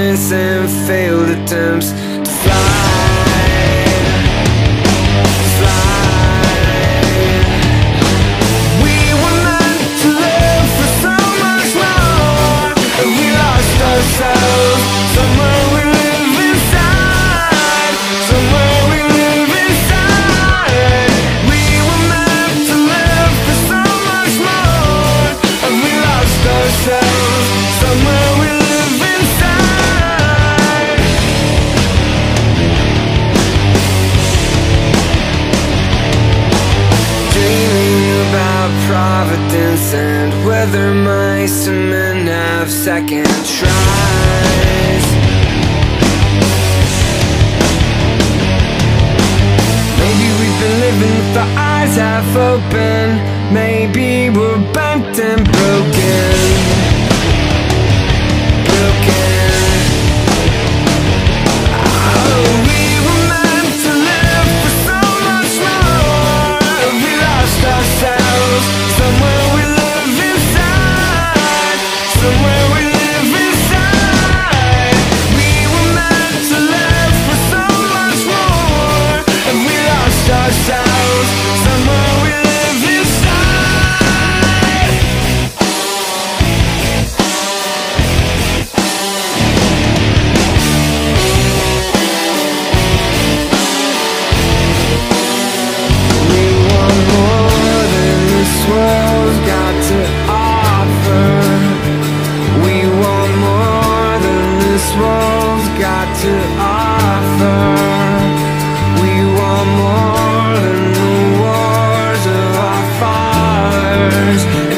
footprints and failed attempts to fly. We were meant to live for so much more, and we lost ourselves. Somewhere we live inside, somewhere we live inside. We were meant to live for so much more, and we lost ourselves. Somewhere we live inside. Dreaming about Providence and whether mice and men have second tries. Maybe we've been living with our eyes half open. Maybe we're bent and broken. Oh, we were meant to live for so much more, and we lost ourselves. Somewhere we live inside, somewhere we live inside. We were meant to live for so much more, and we lost ourselves. Somewhere we live inside. We want more than this world's got to offer. We want more than this world's got to offer. We want more than the wars of our fathers.